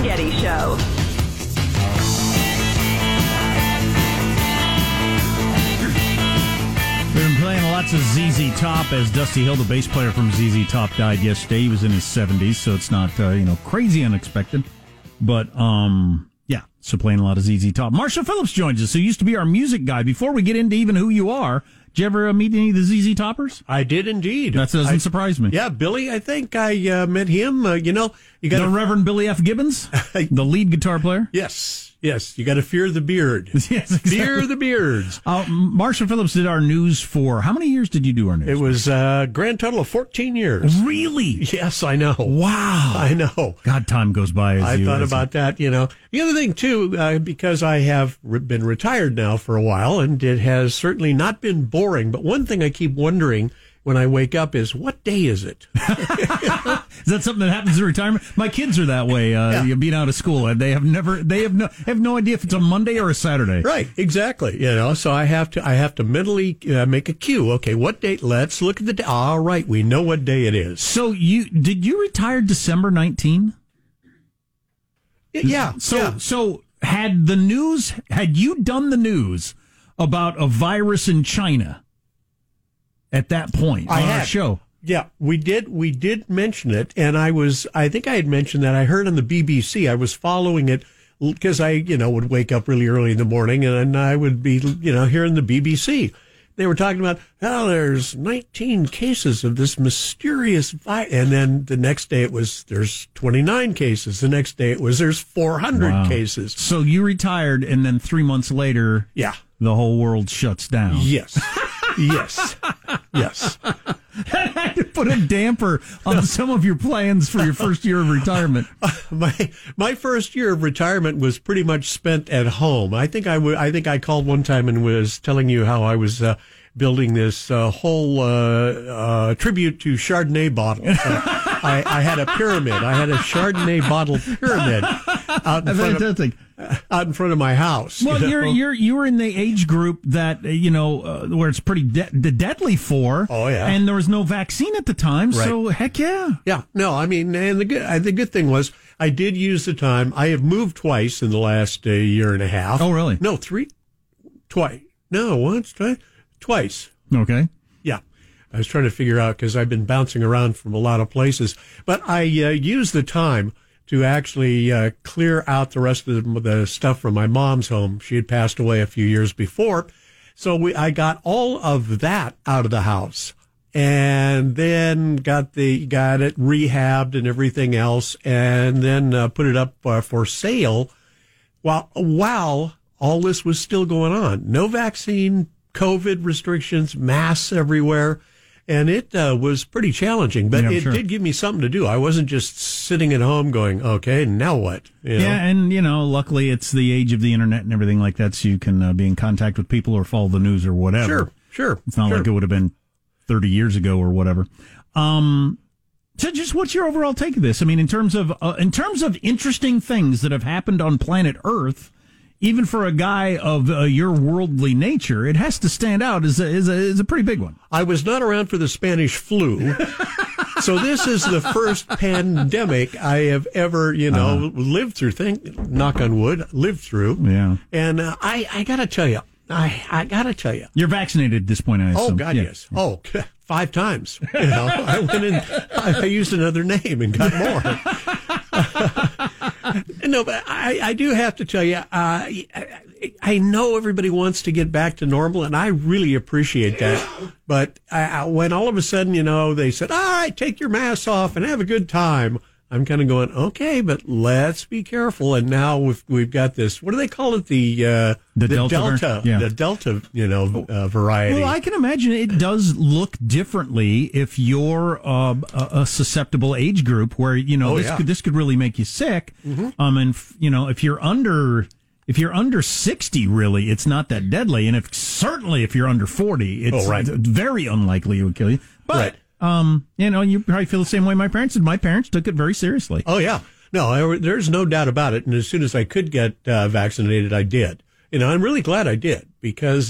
Getty Show. We've been playing lots of ZZ Top as Dusty Hill, the bass player from ZZ Top, died yesterday. He was in his 70s, so it's not, crazy unexpected. But, yeah, so playing a lot of ZZ Top. Marshall Phillips joins us, who used to be our music guy. Before we get into even who you are, did you ever meet any of the ZZ Toppers? I did indeed. That doesn't surprise me. Yeah, Billy, I think I met him. You got the Reverend Billy F. Gibbons, the lead guitar player? Yes, you got to fear the beard. Yes, exactly. Fear the beards. Marshall Phillips did our news for, how many years did you do our news? It was a grand total of 14 years. Really? Yes, I know. Wow. I know. God, time goes by. I thought about that, The other thing, too, because I have been retired now for a while, and it has certainly not been boring, but one thing I keep wondering when I wake up is, what day is it? Is that something that happens in retirement? My kids are that way. Being out of school, they have no idea if it's a Monday or a Saturday. Right, exactly. So I have to mentally make a cue. Okay, what date? Let's look at the day. All right, we know what day it is. So did you retire December 19? Yeah. So had you done the news about a virus in China at that point on our show? Yeah, we did mention it, and I think I had mentioned that I heard on the BBC. I was following it because I, would wake up really early in the morning, and I would be, hearing the BBC. They were talking about, there's 19 cases of this mysterious virus, and then the next day there's 29 cases. The next day there's 400 cases. So you retired, and then 3 months later, the whole world shuts down. Yes. Yes. That had to put a damper on some of your plans for your first year of retirement. My first year of retirement was pretty much spent at home. I think I called one time and was telling you how I was building this whole tribute to Chardonnay bottles. I had a pyramid. I had a Chardonnay bottle pyramid out in front of my house. Well, you were in the age group that where it's pretty deadly for. Oh yeah, and there was no vaccine at the time, right. So heck yeah. Yeah, no, I mean, and the good thing was I did use the time. I have moved twice in the last year and a half. Oh really? No, twice. No, once, twice. Okay. Yeah. I was trying to figure out because I've been bouncing around from a lot of places, but I used the time to actually clear out the rest of the stuff from my mom's home. She had passed away a few years before, so I got all of that out of the house, and then got it rehabbed and everything else, and then put it up for sale. While all this was still going on, no vaccine, COVID restrictions, masks everywhere. And it was pretty challenging, but it did give me something to do. I wasn't just sitting at home going, okay, now what? Yeah, and, luckily it's the age of the internet and everything like that, so you can be in contact with people or follow the news or whatever. Sure. It's not like it would have been 30 years ago or whatever. So just what's your overall take of this? I mean, in terms of interesting things that have happened on planet Earth, even for a guy of your worldly nature, it has to stand out as a pretty big one. I was not around for the Spanish flu, so this is the first pandemic I have ever, lived through. Knock on wood, lived through. Yeah, and I gotta tell you, I gotta tell you, you're vaccinated at this point, I assume. Oh God, yes. Oh, 5 times. I went in. I used another name and got more. No, but I do have to tell you, I know everybody wants to get back to normal, and I really appreciate that. But when all of a sudden, they said, all right, take your mask off and have a good time, I'm kind of going, okay, but let's be careful. And now we've got this, what do they call it? The Delta, yeah. The Delta, variety. Well, I can imagine it does look differently if you're a susceptible age group where, this could really make you sick. Mm-hmm. And if you're under 60, really, it's not that deadly. And if you're under 40, it's very unlikely it would kill you. But, right. You probably feel the same way my parents did. My parents took it very seriously. Oh, yeah. No, there's no doubt about it. And as soon as I could get vaccinated, I did. I'm really glad I did because,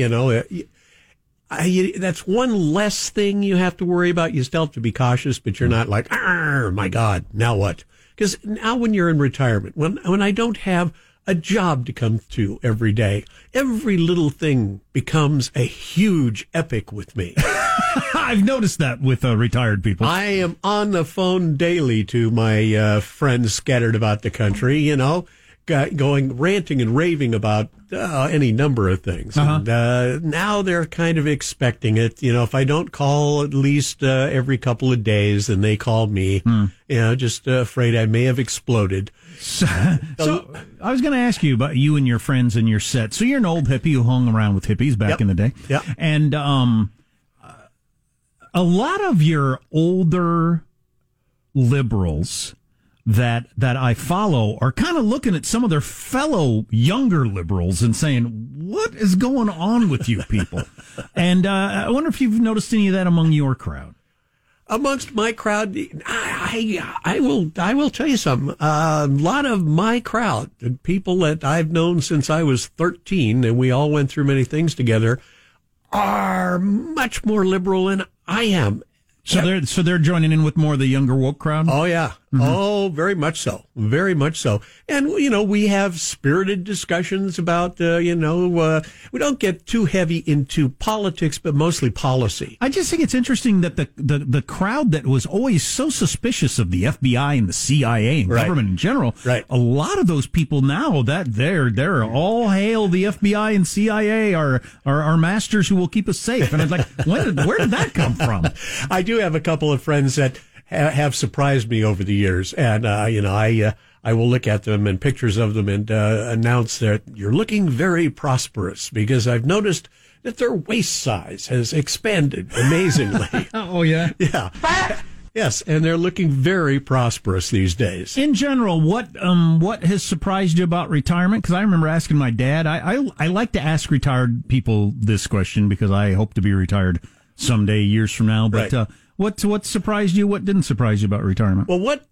that's one less thing you have to worry about. You still have to be cautious, but you're not like, my God, now what? Because now when you're in retirement, when I don't have a job to come to every day, every little thing becomes a huge epic with me. I've noticed that with retired people. I am on the phone daily to my friends scattered about the country, going ranting and raving about any number of things. Uh-huh. And now they're kind of expecting it. If I don't call at least every couple of days, then they call me. Just afraid I may have exploded. So I was going to ask you about you and your friends and your set. So you're an old hippie who hung around with hippies back in the day. Yeah. And a lot of your older liberals that I follow are kind of looking at some of their fellow younger liberals and saying, what is going on with you people? And I wonder if you've noticed any of that among your crowd. Amongst my crowd, I will tell you something. A lot of my crowd, the people that I've known since I was 13, and we all went through many things together, are much more liberal than I am. So they're joining in with more of the younger woke crowd? Oh, yeah. Mm-hmm. Oh, very much so. Very much so. And, we have spirited discussions about, we don't get too heavy into politics, but mostly policy. I just think it's interesting that the crowd that was always so suspicious of the FBI and the CIA and government in general, a lot of those people now that they're all hail the FBI and CIA are masters who will keep us safe. And it's like, where did that come from? I do have a couple of friends that have surprised me over the years, and I will look at them and pictures of them and announce that you're looking very prosperous, because I've noticed that their waist size has expanded amazingly. Oh yeah, yeah. Yes, and they're looking very prosperous these days. In general, what has surprised you about retirement? Because I remember asking my dad. I like to ask retired people this question because I hope to be retired someday, years from now. But what surprised you? What didn't surprise you about retirement? Well, what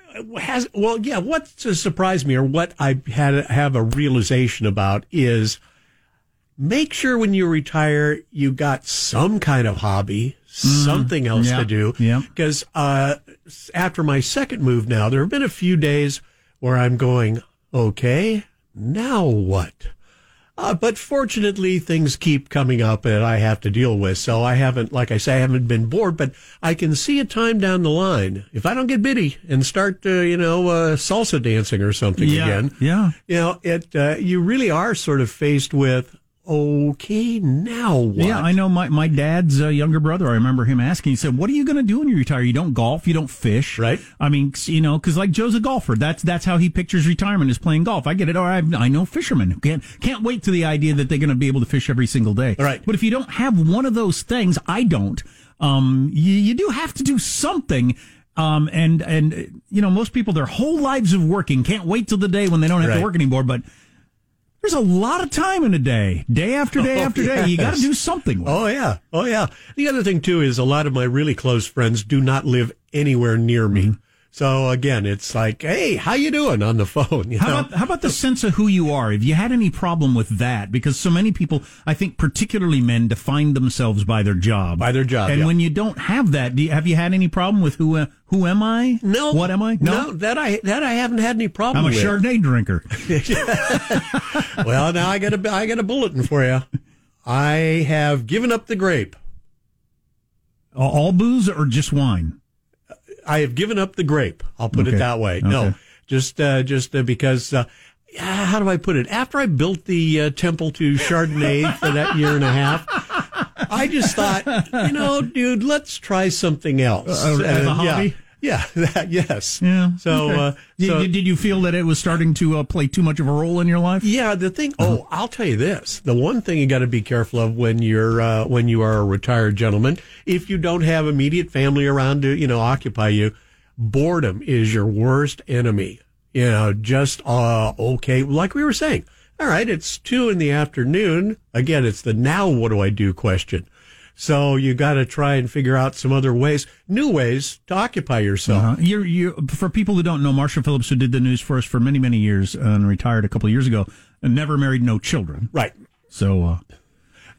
surprised me, or what I have a realization about, is make sure when you retire, you got some kind of hobby, something else to do. Yeah. Because after my second move now, there have been a few days where I'm going, okay, now what? But fortunately, things keep coming up that I have to deal with. So I haven't, like I say, I haven't been bored, but I can see a time down the line, if I don't get bitty and start, salsa dancing or something again. Yeah. You really are sort of faced with, okay, now what? Yeah, I know my dad's younger brother. I remember him asking. He said, "What are you going to do when you retire? You don't golf, you don't fish, right? I mean, because like Joe's a golfer. That's how he pictures retirement, is playing golf. I get it. Or I know fishermen who can't wait to the idea that they're going to be able to fish every single day. Right. But if you don't have one of those things, I don't. You do have to do something. And most people, their whole lives of working, can't wait till the day when they don't have to work anymore. But there's a lot of time in a day after day after day. You got to do something with it. Oh, yeah. The other thing, too, is a lot of my really close friends do not live anywhere near me. Mm-hmm. So, again, it's like, hey, how you doing on the phone? How about the sense of who you are? Have you had any problem with that? Because so many people, I think particularly men, define themselves by their job. And when you don't have that, have you had any problem with who am I? No. What am I? No, that I haven't had any problem with. I'm a Chardonnay drinker. Well, now I got a bulletin for you. I have given up the grape. All booze or just wine? I have given up the grape. I'll put it that way. Okay. No, just because, how do I put it? After I built the temple to Chardonnay for that year and a half, I just thought, dude, let's try something else. As a hobby? Yeah, yes. Yeah. So, did you feel that it was starting to play too much of a role in your life? Yeah, the thing. Oh, I'll tell you this: the one thing you got to be careful of when you are a retired gentleman, if you don't have immediate family around to occupy you, boredom is your worst enemy. Just okay, like we were saying. All right, it's 2 p.m. Again, it's the now what do I do question. So you got to try and figure out some other ways, new ways to occupy yourself. You for people who don't know, Marshall Phillips, who did the news for us for many, many years and retired a couple of years ago, and never married, no children. Right. So,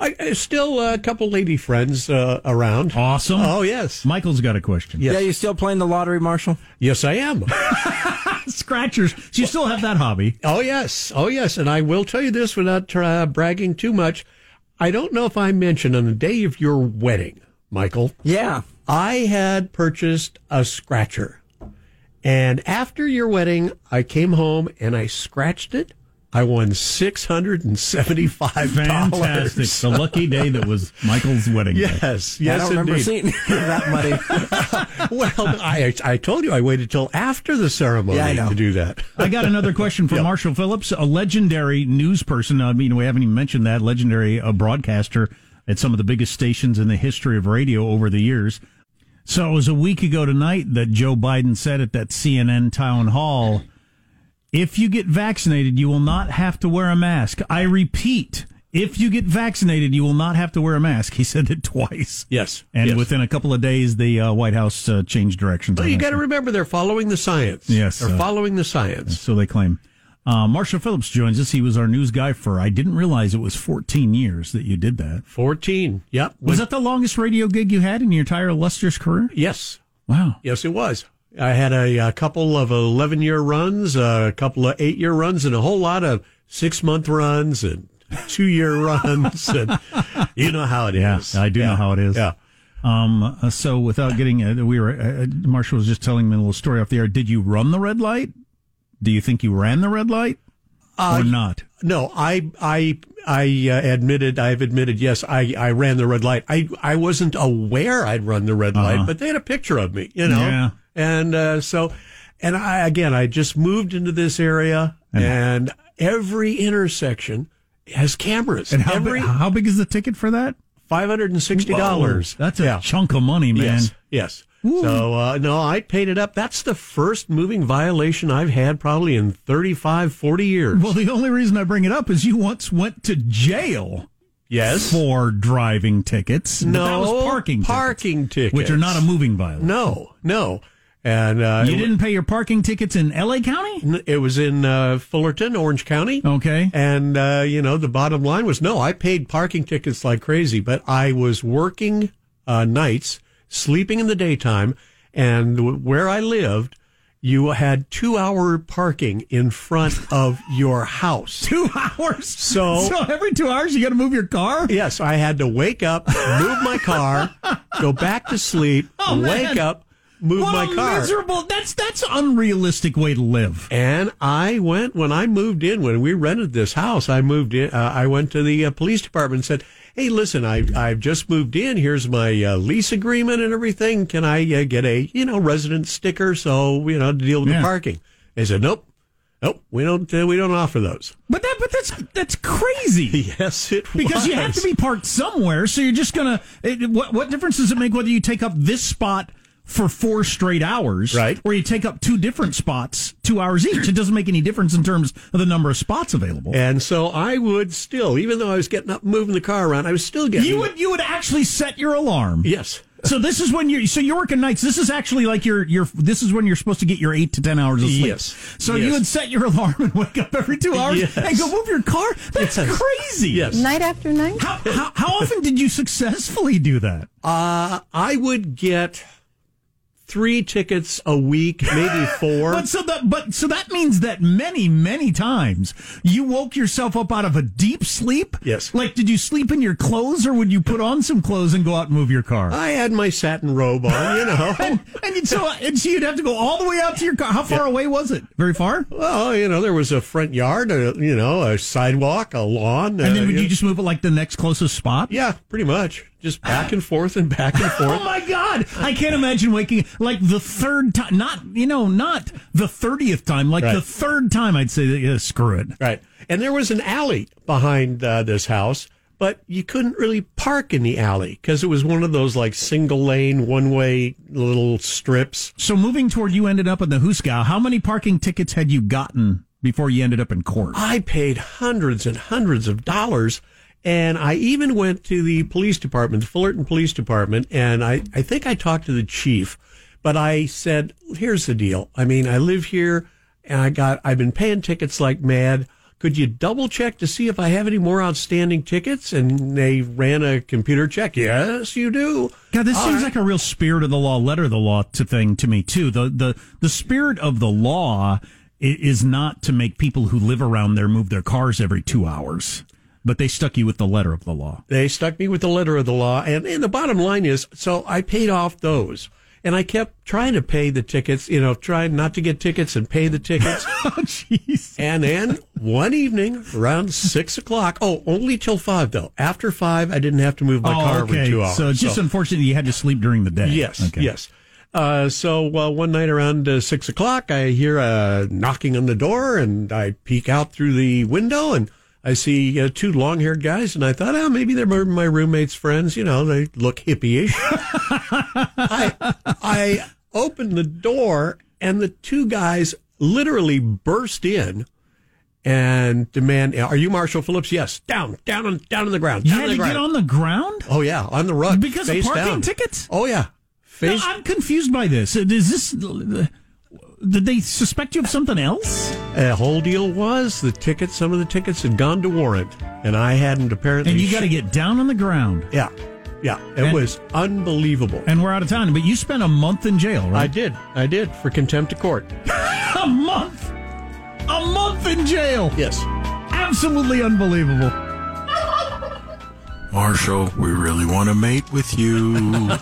Still a couple lady friends around. Awesome. Oh, yes. Michael's got a question. Yes. Yeah, you still playing the lottery, Marshall? Yes, I am. Scratchers. So you still have that hobby. Oh, yes. Oh, yes. And I will tell you this without bragging too much. I don't know if I mentioned on the day of your wedding, Michael. Yeah. I had purchased a scratcher. And after your wedding, I came home and I scratched it. I won $675. Fantastic. The lucky day that was Michael's wedding day. Yes, I don't remember seeing that money. Well, I told you I waited till after the ceremony to do that. I got another question from Marshall Phillips, a legendary news person. I mean, we haven't even mentioned that. Legendary broadcaster at some of the biggest stations in the history of radio over the years. So it was a week ago tonight that Joe Biden said at that CNN town hall, if you get vaccinated, you will not have to wear a mask. I repeat, if you get vaccinated, you will not have to wear a mask. He said it twice. Yes. And within a couple of days, the White House changed directions. Well, you got to remember, they're following the science. Yes. They're following the science. So they claim. Marshall Phillips joins us. He was our news guy for, I didn't realize it was 14 years that you did that. 14, yep. Was that the longest radio gig you had in your entire illustrious career? Yes. Wow. Yes, it was. I had a couple of 11-year runs, a couple of 8-year runs, and a whole lot of 6-month runs and 2-year runs. And you know how it is. I do know how it is. Yeah. So without getting, Marshall was just telling me a little story off the air. Did you run the red light? Do you think you ran the red light or not? No, I've admitted, yes, I ran the red light. I wasn't aware I'd run the red light, but they had a picture of me, you know. Yeah. And I just moved into this area, and every intersection has cameras. And how big is the ticket for that? $560. That's a chunk of money, man. Yes. So, no, I paid it up. That's the first moving violation I've had probably in 35, 40 years. Well, the only reason I bring it up is you once went to jail. Yes. For driving tickets. No. But that was parking tickets. Which are not a moving violation. No. And you didn't pay your parking tickets in L.A. County? It was in Fullerton, Orange County. Okay. And, the bottom line was, no, I paid parking tickets like crazy, but I was working nights, sleeping in the daytime, and where I lived, you had 2-hour parking in front of your house. 2 hours? So every 2 hours you got to move your car? Yes, I had to wake up, move my car, go back to sleep, wake up, move my car. Miserable. That's unrealistic way to live. And I went, when I moved in, when we rented this house, I moved in, I went to the police department and said, hey, listen, I've just moved in. Here's my lease agreement and everything. Can I get a, resident sticker so, to deal with the parking? They said, nope, we don't offer those. But that's crazy. Yes, it was. Because you have to be parked somewhere, so you're just going to, what difference does it make whether you take up this spot for 4 straight hours, right? Or you take up 2 different spots, 2 hours each? It doesn't make any difference in terms of the number of spots available. And so I would still, even though I was getting up, moving the car around, I was still getting. You would actually set your alarm. Yes. So this is when you're working nights. This is actually like this is when you're supposed to get your 8 to 10 hours of sleep. Yes. So you would set your alarm and wake up every 2 hours and go move your car. That's crazy. Yes. Night after night. How often did you successfully do that? I would get 3 tickets a week, maybe 4. So that means that many times you woke yourself up out of a deep sleep? Yes. Like, did you sleep in your clothes, or would you put on some clothes and go out and move your car? I had my satin robe on, and so you'd have to go all the way out to your car. How far away was it? Very far? Well, there was a front yard, a sidewalk, a lawn. And then would you just move it like the next closest spot? Yeah, pretty much. Just back and forth and back and forth. Oh my God! I can't imagine waking like the third time. Not the 30th time. Like the third time, I'd say, screw it. Right. And there was an alley behind this house, but you couldn't really park in the alley because it was one of those like single lane, one way little strips. So moving toward, you ended up in the Hooskow. How many parking tickets had you gotten before you ended up in court? I paid hundreds and hundreds of dollars. And I even went to the police department, the Fullerton Police Department, and I think I talked to the chief, but I said, here's the deal. I mean, I live here and I've been paying tickets like mad. could you double check to see if I have any more outstanding tickets? And they ran a computer check. Yes, you do. God, this seems like a real spirit of the law, letter of the law thing to me, too. The spirit of the law is not to make people who live around there move their cars every 2 hours. But they stuck you with the letter of the law. They stuck me with the letter of the law. And the bottom line is, so I paid off those. And I kept trying to pay the tickets, trying not to get tickets and pay the tickets. Oh, jeez. And then one evening around 6 o'clock, only till 5, though. After 5, I didn't have to move my car every 2 hours. So it's just unfortunately you had to sleep during the day. Yes, okay. Yes. So one night around 6 o'clock, I hear a knocking on the door, and I peek out through the window, and I see 2 long-haired guys, and I thought, maybe they're my roommate's friends. They look hippie-ish. I opened the door, and the 2 guys literally burst in and demand, "Are you Marshall Phillips?" "Yes." Down on the ground. You had to get on the ground? Oh, yeah, on the rug. Because of parking down. tickets? Oh, yeah. No, I'm confused by this. Is this... Did they suspect you of something else? The whole deal was some of the tickets had gone to warrant, and I hadn't apparently. And you got to get down on the ground. Yeah. It was unbelievable. And we're out of time, but you spent a month in jail, right? I did for contempt of court. A month in jail. Yes. Absolutely unbelievable. Marshall, we really want to mate with you.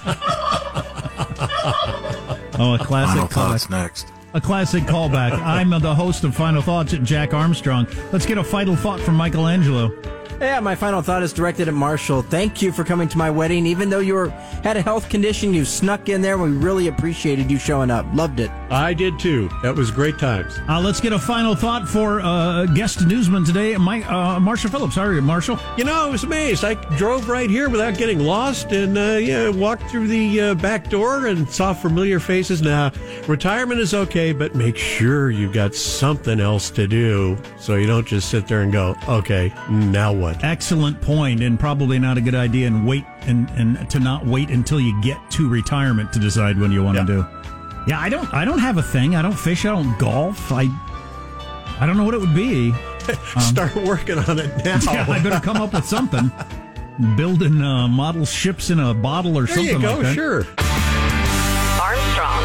Oh, a classic Final thoughts next. A classic callback. I'm the host of Final Thoughts at Jack Armstrong. Let's get a final thought from Michelangelo. Yeah, my final thought is directed at Marshall. Thank you for coming to my wedding. Even though you had a health condition, you snuck in there. We really appreciated you showing up. Loved it. I did too. That was great times. Let's get a final thought for guest newsman today, Marshall Phillips. How are you, Marshall? I was amazed. I drove right here without getting lost and walked through the back door and saw familiar faces. Now, retirement is okay, but make sure you got something else to do so you don't just sit there and go, okay, now what? Excellent point, and probably not a good idea. And wait and to not wait until you get to retirement to decide when you want to do. Yeah, I don't have a thing. I don't fish. I don't golf. I don't know what it would be. Start working on it now. Yeah, I better come up with something. Building model ships in a bottle or something like that. Sure. Armstrong